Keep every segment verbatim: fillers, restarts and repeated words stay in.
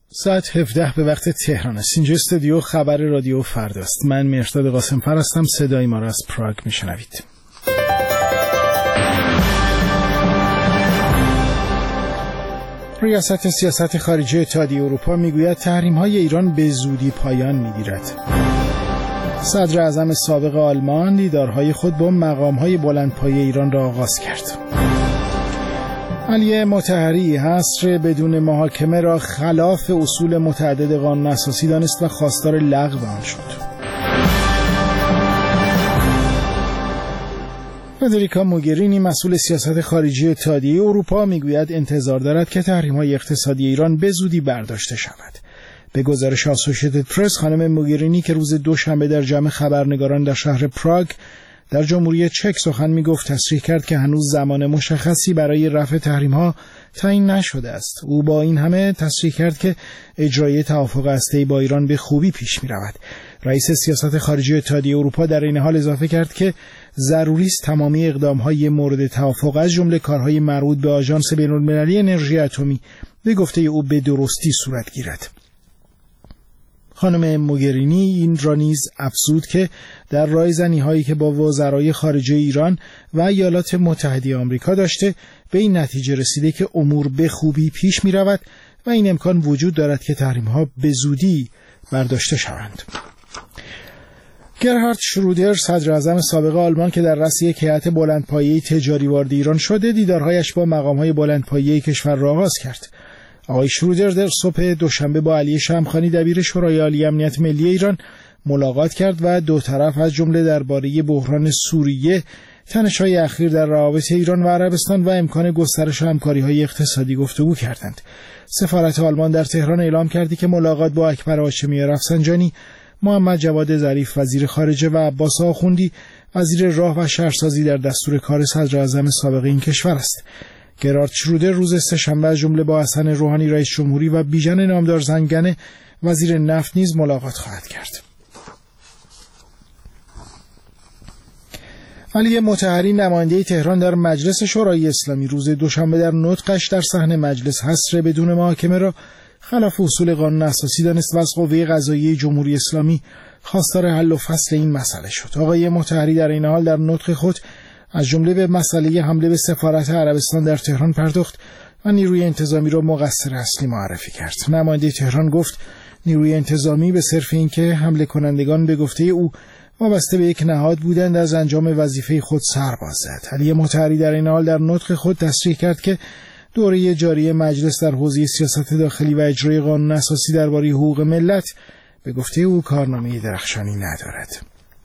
ساعت هفده به وقت تهران است. اینجا استودیو خبر رادیو فرداست. من مهرداد قاسم‌فر هستم. صدای ما را از پراگ میشنوید. ریاست سیاست خارجی اتحادیه اروپا میگوید تحریم‌های ایران به زودی پایان می‌گیرد. صدر اعظم سابق آلمان دیدارهای خود با مقام‌های بلندپایه ایران را آغاز کرد. علی مطهری حصر بدون محاکمه را خلاف اصول متعدد قانون اساسی دانست و خواستار لغو آن شد. فدریکا موگرینی مسئول سیاست خارجی اتحادیه اروپا میگوید انتظار دارد که تحریم‌های اقتصادی ایران به زودی برداشته شود. به گزارش آسوشیتد پرس، خانم موگرینی که روز دوشنبه در جمع خبرنگاران در شهر پراگ در جمهوری چک سخن میگفت تصریح کرد که هنوز زمان مشخصی برای رفع تحریم‌ها تعیین نشده است. او با این همه تصریح کرد که اجرای توافق هسته‌ای با ایران به خوبی پیش می‌رود. رئیس سیاست خارجی اتحادیه اروپا در این حال اضافه کرد که ضروری است تمامی اقدام‌های مورد توافق از جمله کارهای مربوط به آژانس بین‌المللی انرژی اتمی به گفته او به درستی صورت گیرد. خانم موگرینی این را نیز افزود که در رایزنی‌هایی که با وزرای خارجه ایران و ایالات متحده آمریکا داشته به این نتیجه رسیده که امور به خوبی پیش می‌رود و این امکان وجود دارد که تحریم‌ها به زودی برداشته شوند. گرهارد شرودر، صدر اعظم سابق آلمان که در رأس یک هیئت بلندپایه تجاری وارد ایران شده، دیدارهایش با مقام‌های بلندپایه کشور را آغاز کرد. آقای شرودر در صبح دوشنبه با علی شمخانی دبیر شورای عالی امنیت ملی ایران ملاقات کرد و دو طرف از جمله درباره بحران سوریه، تنش‌های اخیر در روابط ایران و عربستان و امکان گسترش همکاری‌های اقتصادی گفتگو کردند. سفارت آلمان در تهران اعلام کرد که ملاقات با اکبر هاشمی رفسنجانی، محمد جواد ظریف وزیر خارجه و عباس آخوندی وزیر راه و شهرسازی در دستور کار صدر اعظم سابق این کشور است. گرارد شرودر روز سه‌شنبه از جمله با حسن روحانی رئیس جمهوری و بیژن نامدار زنگنه وزیر نفت نیز ملاقات خواهد کرد. علی مطهری نماینده تهران در مجلس شورای اسلامی روز دوشنبه در نطقش در صحن مجلس حصر بدون محاکمه را خلاف اصول قانون اساسی دانست و از قوه قضاییه جمهوری اسلامی خواستار حل و فصل این مسئله شد. آقای مطهری در این حال در نطق خود از جمله به مسئله حمله به سفارت عربستان در تهران پرداخت و نیروی انتظامی را مقصر اصلی معرفی کرد. نماینده تهران گفت نیروی انتظامی به صرف اینکه حمله کنندگان به گفته او وابسته به یک نهاد بودند از انجام وظیفه خود سر باز زد. علی مطهری در این حال در نطق خود تصریح کرد که دوره جاری مجلس در حوزه سیاست داخلی و اجرای قانون اساسی درباره حقوق ملت به گفته او کارنامه درخشانی ندارد.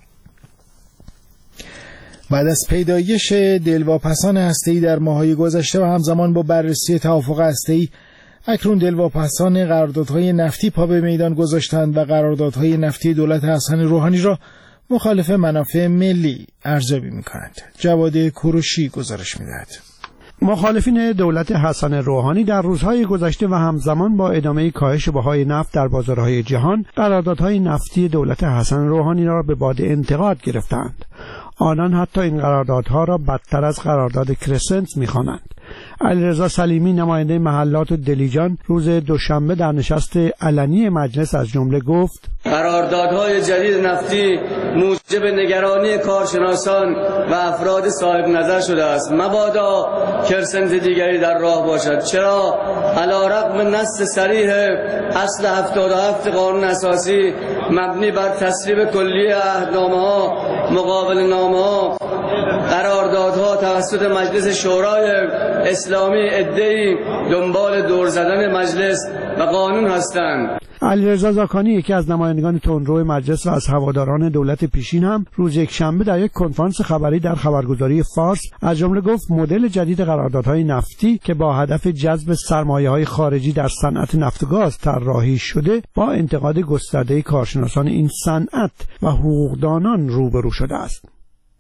بعد از پیدایش دلواپسان هسته‌ای در ماه‌های گذشته و همزمان با بررسی توافق هسته‌ای، اکنون دلواپسان قراردادهای نفتی پا به میدان گذاشتند و قراردادهای نفتی دولت حسن روحانی را مخالف منافع ملی ارزیابی می‌کنند. جواد کوروشی گزارش می‌دهد. مخالفین دولت حسن روحانی در روزهای گذشته و همزمان با ادامه کاهش بهای نفت در بازارهای جهان، قراردادهای نفتی دولت حسن روحانی را به باد انتقاد گرفتند. آنان حتی این قراردادها را بدتر از قرارداد کرسنت می‌خوانند. علیرضا سلیمی نماینده محلات و دلیجان روز دوشنبه در نشست علنی مجلس از جمله گفت: قراردادهای جدید نفتی موجب نگرانی کارشناسان و افراد صاحب نظر شده است. مبادا کرسنت دیگری در راه باشد. چرا علیرغم نص صریح اصل هفتاد و هفت قانون اساسی مبنی بر تصویب کلی عهدنامه‌ها، مقابل نامه‌ها، قراردادها توسط مجلس شورای اسلامی عده‌ای دنبال دور زدن مجلس و قانون هستند. علیرضا زاکانی، یکی از نمایندگان تندرو مجلس و از هواداران دولت پیشین، هم روز یکشنبه در یک کنفرانس خبری در خبرگزاری فارس از جمله گفت مدل جدید قراردادهای نفتی که با هدف جذب سرمایه‌های خارجی در صنعت نفت و گاز طراحی شده با انتقاد گسترده کارشناسان این صنعت و حقوقدانان روبرو شده است.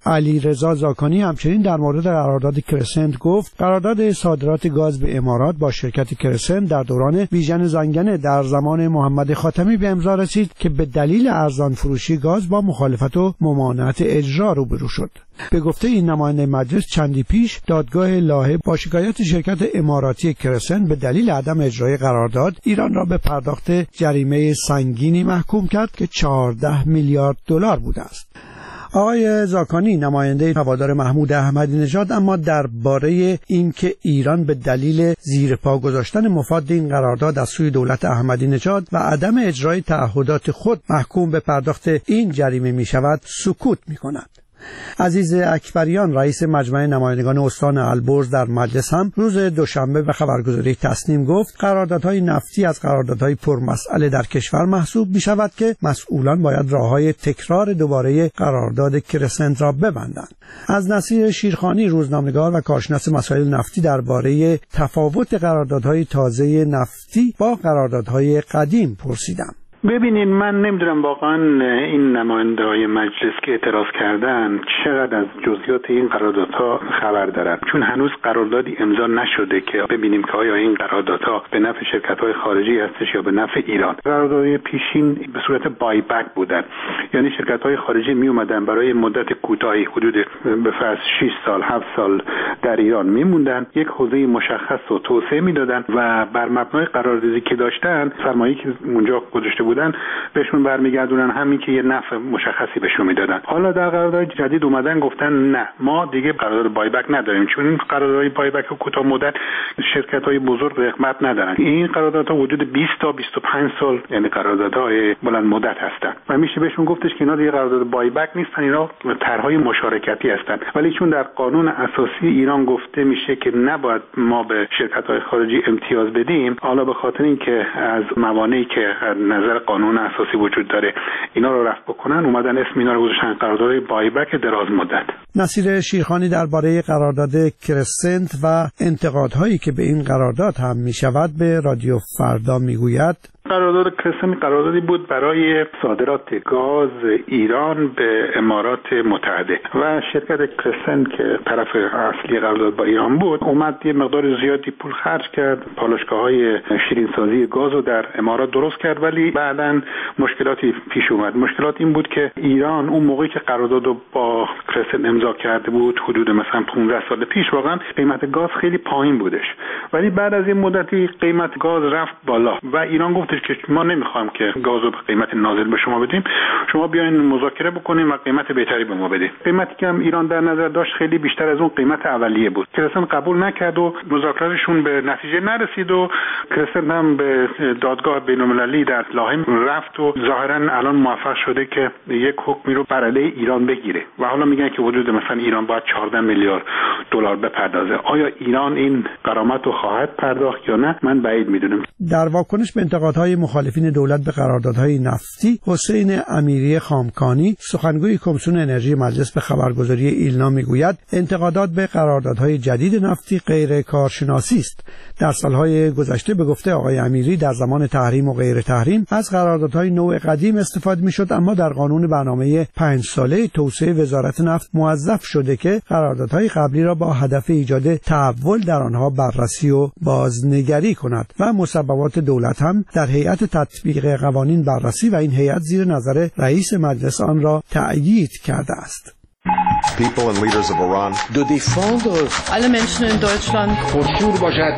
علیرضا زاکانی همچنین در مورد قرارداد کرسنت گفت قرارداد صادرات گاز به امارات با شرکت کرسنت در دوران بیژن زنگنه در زمان محمد خاتمی به امضا رسید که به دلیل ارزان فروشی گاز با مخالفت و ممانعت اجرا روبرو شد. به گفته این نماینده مجلس چندی پیش دادگاه لاهه با شکایت شرکت اماراتی کرسنت به دلیل عدم اجرای قرارداد ایران را به پرداخت جریمه سنگینی محکوم کرد که چهارده میلیارد دلار بوده است. آقای زاکانی نماینده هوادار محمود احمدی نژاد اما درباره اینکه ایران به دلیل زیر پا گذاشتن مفاد این قرارداد از سوی دولت احمدی نژاد و عدم اجرای تعهدات خود محکوم به پرداخت این جریمه می شود سکوت می کند. عزیز اکبریان رئیس مجمع نمایندگان استان البرز در مجلس هم روز دوشنبه به خبرگزاری تصنیم گفت قراردادهای نفتی از قراردادهای پرمسئله در کشور محسوب می شود که مسئولان باید راههای تکرار دوباره قرارداد کرسنت را ببندند. از نصیر شیرخانی روزنامه‌نگار و کارشناس مسائل نفتی درباره تفاوت قراردادهای تازه نفتی با قراردادهای قدیم پرسیدم. ببینید من نمیدونم واقعا این نماینده‌های مجلس که اعتراض کردن چقدر از جزئیات این قراردادها خبر دارن، چون هنوز قراردادی امضا نشده که ببینیم که آیا این قراردادها به نفع شرکت‌های خارجی هستش یا به نفع ایران. قراردادهای پیشین به صورت بای بک بودن، یعنی شرکت‌های خارجی می اومدن برای مدت کوتاهی حدود به فرض شش سال هفت سال در ایران میموندن، یک حوزه مشخص رو توسعه میدادن و بر مبنای قراردادی که داشتن سرمایه‌ای که اونجا گذاشته بودن بهشون برمیگردونن، همین که یه نفع مشخصی بهشون میدادن. حالا در قرارداد جدید اومدن گفتن نه ما دیگه قرارداد بای بک نداریم، چون این قراردادهای بای بک کوتاه مدت شرکت‌های بزرگ رقمت ندارن. این قراردادها حدود بیست تا بیست و پنج سال یعنی قراردادهای بلند مدت هستن و میشه بهشون گفتش که اینا دیگه قرارداد بای بک نیستن، اینا طرحهای مشارکتی هستن. ولی چون در قانون اساسی ایران گفته میشه که نباید ما به شرکت‌های خارجی امتیاز بدیم، حالا به خاطر اینکه از موانعی که از نظر قانون اساسی وجود داره اینا رو رفع بکنن اومدن اسم اینا رو گذاشتن قرارداد بای بک دراز مدت. نصیر شیرخانی درباره قرارداد کرسنت و انتقادهایی که به این قرارداد هم میشود به رادیو فردا میگوید قرارداد کرسنت قراردادی بود برای صادرات گاز ایران به امارات متحده و شرکت کرسنت که طرف اصلی قرارداد با ایران بود اومد یه مقدار زیادی پول خرج کرد، پالایشگاه‌های شیرینسازی گاز رو در امارات درست کرد، ولی بعداً مشکلاتی پیش اومد. مشکلات این بود که ایران اون موقعی که قرارداد رو با کرسنت امضا کرده بود حدود مثلا پانزده سال پیش واقعا قیمت گاز خیلی پایین بودش، ولی بعد از این مدتی قیمت گاز رفت بالا و ایران گفت که ما نمیخوایم که گاز رو به قیمت نازل به شما بدیم، شما بیاین مذاکره بکنیم و قیمت بهتری به ما بدید. قیمتی که هم ایران در نظر داشت خیلی بیشتر از اون قیمت اولیه بود. کرسنت قبول نکرد و مذاکراتشون به نتیجه نرسید و کرسنت هم به دادگاه بین‌المللی در لاهه رفت و ظاهرا الان موفق شده که یک حکمی رو بر علیه ایران بگیره و حالا میگن که حدود مثلا ایران باید چهارده میلیارد دلار بپردازه. آیا ایران این غرامت رو خواهد پرداخت یا نه؟ من بعید میدونم. در واکنش به انتقادهای مخالفین دولت به قراردادهای نفتی، حسین امیری خامکانی سخنگوی کمیسیون انرژی مجلس به خبرگزاری ایلنا میگوید انتقادات به قراردادهای جدید نفتی غیر کارشناسی است. در سالهای گذشته به گفته آقای امیری در زمان تحریم و غیر تحریم از قراردادهای نوع قدیم استفاده میشد، اما در قانون برنامه پنج ساله توسعه وزارت نفت موظف شده که قراردادهای قبلی را با هدف ایجاد تحول در آنها بررسی و بازنگری کند و مسببات دولت هم در هیئت تطبیق قوانین بررسی و این هیئت زیر نظر رئیس مجلس آن را تأیید کرده است. People and leaders of Iran de défendre alle Menschen in Deutschland خشوع باشد.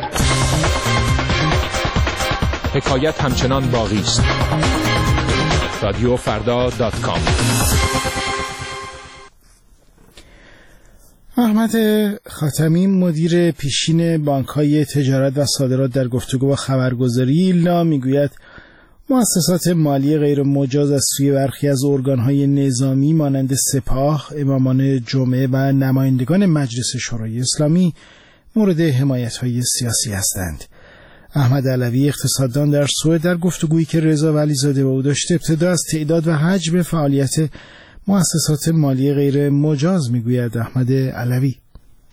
حکایت همچنان باقی است. رادیو فردا دات کام. احمد خاتمی مدیر پیشین بانک‌های تجارت و صادرات در گفتگو با خبرگزاری ایلنا میگوید مؤسسات مالی غیر مجاز از سوی برخی از ارگان‌های نظامی مانند سپاه، امامان جمعه و نمایندگان مجلس شورای اسلامی مورد حمایت‌های سیاسی هستند. احمد علوی اقتصاددان در سوئد در گفتگویی که رضا ولیزاده با او داشت ابتدا از تعداد و حجم فعالیت مؤسسات مالی غیر مجاز میگوید. احمد علوی: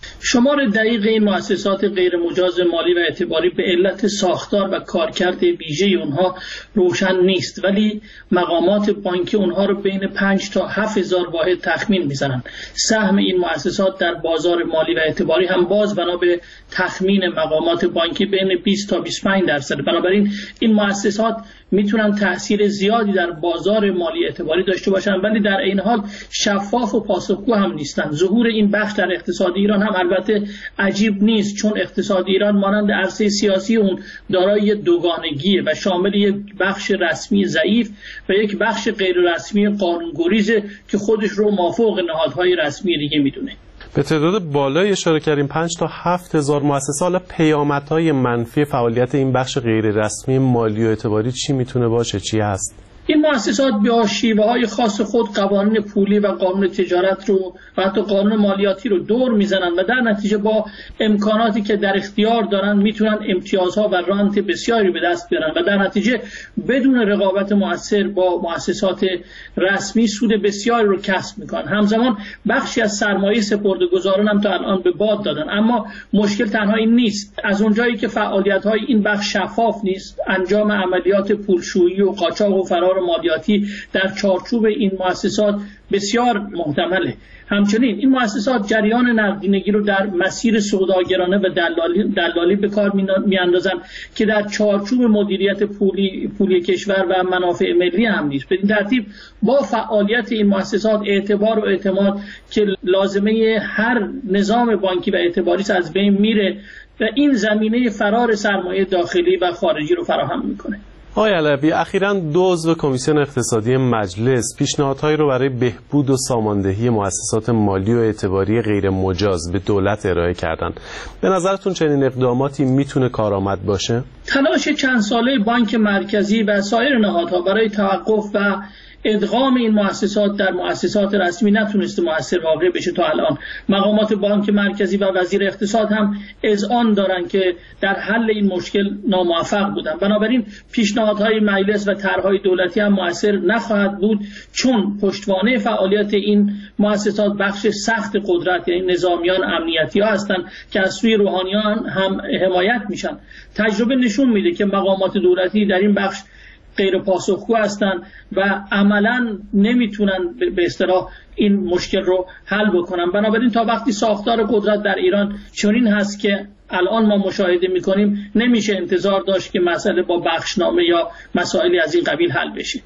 شمار دقیق این مؤسسات غیر مجاز مالی و اعتباری به علت ساختار و کارکرد ویژه اونها روشن نیست، ولی مقامات بانکی اونها رو بین پنج تا هفت هزار واحد تخمین میزنن. سهم این مؤسسات در بازار مالی و اعتباری هم باز بنا به تخمین مقامات بانکی بین بیست تا بیست و پنج درصد. بنابراین این مؤسسات میتونن تأثیر زیادی در بازار مالی اعتباری داشته باشن، ولی در این حال شفاف و پاسخگو هم نیستن. ظهور این بخش در اقتصاد ایران هم البته عجیب نیست، چون اقتصاد ایران مانند عرصه سیاسی اون دارای دوگانگیه و شامل یک بخش رسمی ضعیف و یک بخش غیر رسمی قانونگریزه که خودش رو مافوق نهادهای رسمی دیگه میدونه. به تعداد بالای اشاره کردیم پنج تا هفت هزار مؤسسه. حالا پیامدهای منفی فعالیت این بخش غیر رسمی مالی و اعتباری چی میتونه باشه؟ چی هست؟ این مؤسسات به شیوه‌های خاص خود قوانین پولی و قانون تجارت رو و حتی قانون مالیاتی رو دور میزنن و در نتیجه با امکاناتی که در اختیار دارن میتونن امتیازها و رانت بسیاری به دست بیارن و در نتیجه بدون رقابت مؤثر با مؤسسات رسمی سود بسیاری رو کسب میکنن. همزمان بخشی از سرمایه سپرده‌گذاران هم تا الان به باد دادن. اما مشکل تنها این نیست. از اونجایی که فعالیت‌های این بخش شفاف نیست، انجام عملیات پولشویی و قاچاق و فرار مالیاتی در چارچوب این مؤسسات بسیار محتمله. همچنین این مؤسسات جریان نقدینگی رو در مسیر سوداگرانه و دلالی, دلالی به کار میاندازن که در چارچوب مدیریت پولی پولی کشور و منافع ملی هم نیست. به این ترتیب با فعالیت این مؤسسات اعتبار و اعتماد که لازمه هر نظام بانکی و اعتباری از بین میره و این زمینه فرار سرمایه داخلی و خارجی رو فراهم میکنه. آقای علوی، اخیراً دو عضو کمیسیون اقتصادی مجلس پیشنهادهایی رو برای بهبود و ساماندهی مؤسسات مالی و اعتباری غیر مجاز به دولت ارائه کردند. به نظرتون چنین اقداماتی میتونه کارآمد باشه؟ تلاش چند ساله بانک مرکزی و سایر نهادها برای توقف و ادغام این مؤسسات در مؤسسات رسمی نتونسته مؤثر واقع بشه تا الان. مقامات بانک مرکزی و وزیر اقتصاد هم اذعان دارن که در حل این مشکل ناموفق بودن. بنابراین پیشنهادهای مجلس و طرحهای دولتی هم مؤثر نخواهد بود، چون پشتوانه فعالیت این مؤسسات بخش سخت قدرت یعنی نظامیان امنیتی ها هستند که از سوی روحانیان هم حمایت میشن. تجربه نشون میده که مقامات دولتی در این بخش غیر پاسخگو هستند و عملاً نمیتونن به اصطلاح این مشکل رو حل بکنن. بنابراین تا وقتی ساختار قدرت در ایران چنین هست که الان ما مشاهده میکنیم، نمیشه انتظار داشت که مسئله با بخشنامه یا مسائلی از این قبیل حل بشه.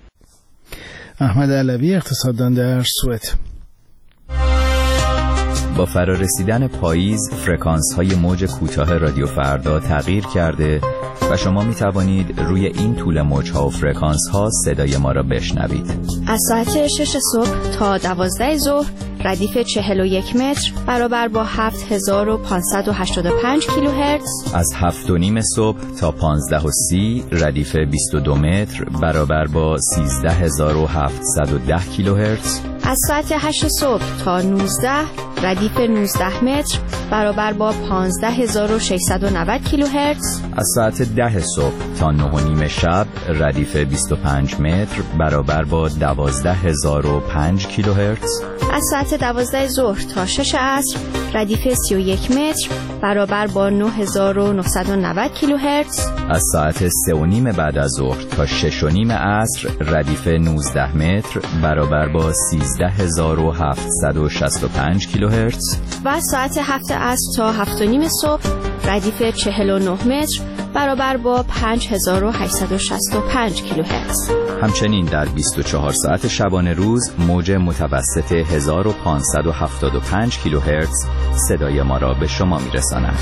احمد علوی، اقتصاددان در سوئد. با فرارسیدن پاییز فرکانس های موج کوتاه رادیو فردا تغییر کرده و شما می توانید روی این طول موج ها و فرکانس ها صدای ما را بشنوید. از ساعت شش صبح تا دوازده ظهر ردیف چهل و یک متر برابر با هفت هزار و پانصد و هشتاد و پنج کیلوهرتز. از هفت و نیم صبح تا پانزده و سی ردیف بیست و دو متر برابر با سیزده هزار و هفتصد و ده کیلوهرتز. از ساعت هشت صبح تا نوزده ردیف نوزده متر برابر با پانزده هزار و ششصد و نود کیلوهرتز. از ساعت ده صبح تا نه و نیم شب ردیف بیست و پنج متر برابر با دوازده هزار و پنج کیلوهرتز. از ساعت دوازده ظهر تا شش عصر ردیف سی و یک متر برابر با نه هزار و نهصد و نود کیلوهرتز. از ساعت سه و نیم بعد از ظهر تا شش و نیم عصر ردیف نوزده متر برابر با سیزده هزار و هفتصد و شصت و پنج کیلوهرتز. و از ساعت هفت عصر تا هفت و نیم صبح ردیف چهل و نه متر برابر با پنج هزار و هشتصد و شصت و پنج کیلوهرتز. همچنین در بیست و چهار ساعت شبانه روز موج متوسط هزار و پانصد و هفتاد و پنج کیلوهرتز صدای ما را به شما میرساند.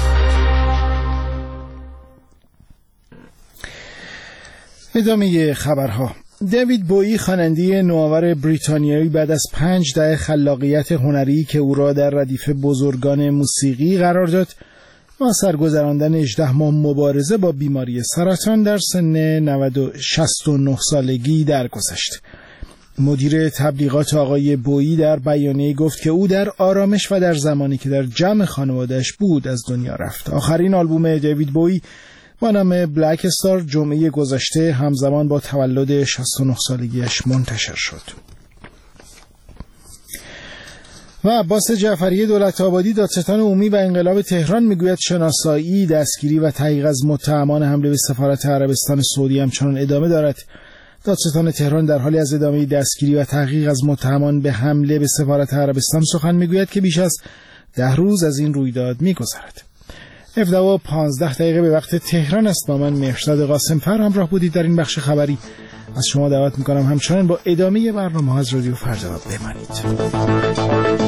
ادامه خبرها. دیوید بویی، خواننده نوآور بریتانیایی، بعد از پنج دهه خلاقیت هنری که او را در ردیف بزرگان موسیقی قرار داد و سرگذراندن هجده ماه مبارزه با بیماری سرطان، در سن شصت و نه سالگی درگذشت. مدیر تبلیغات آقای بویی در بیانیه گفت که او در آرامش و در زمانی که در جمع خانواده‌اش بود از دنیا رفت. آخرین آلبوم دیوید بویی با نام بلک استار جمعه گذشته همزمان با تولد شصت و نه سالگیش منتشر شد. و عباس جعفری دولت آبادی دادستان عمومی و انقلاب تهران میگوید شناسایی، دستگیری و تحقیق از متهمان حمله به سفارت عربستان سعودی همچنان ادامه دارد. دادستان تهران در حالی از ادامه دستگیری و تحقیق از متهمان به حمله به سفارت عربستان سخن میگوید که بیش از ده روز از این رویداد میگذرد. هفده و پانزده دقیقه به وقت تهران است. با من مهرزاد قاسم‌فر همراه بودید در این بخش خبری. از شما دعوت میکنم همچنان با ادامه برنامه از رادیو فردا بمانید.